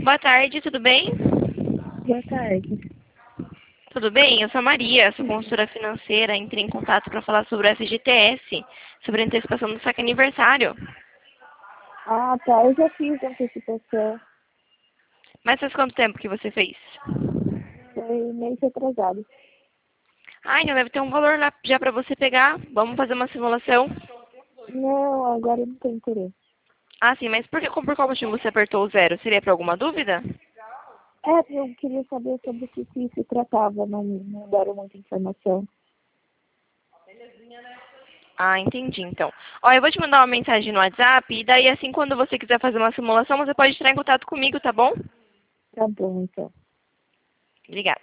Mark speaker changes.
Speaker 1: Boa tarde, tudo bem?
Speaker 2: Boa tarde.
Speaker 1: Tudo bem? Eu sou a Maria, sou consultora financeira. Entrei em contato para falar sobre o FGTS, sobre a antecipação do saque aniversário.
Speaker 2: Ah, tá. Eu já fiz a antecipação.
Speaker 1: Mas faz quanto tempo que você fez?
Speaker 2: Foi mês atrasado.
Speaker 1: Ah, então deve ter um valor lá já para você pegar. Vamos fazer uma simulação.
Speaker 2: Não, agora eu não tenho interesse.
Speaker 1: Ah, sim, mas por qual motivo você apertou o zero? Seria para alguma dúvida?
Speaker 2: Eu queria saber sobre o que se tratava. Não deram muita informação.
Speaker 1: Ah, entendi, então. Ó, eu vou te mandar uma mensagem no WhatsApp e daí, assim, quando você quiser fazer uma simulação, você pode entrar em contato comigo, tá bom?
Speaker 2: Tá bom, então.
Speaker 1: Obrigada.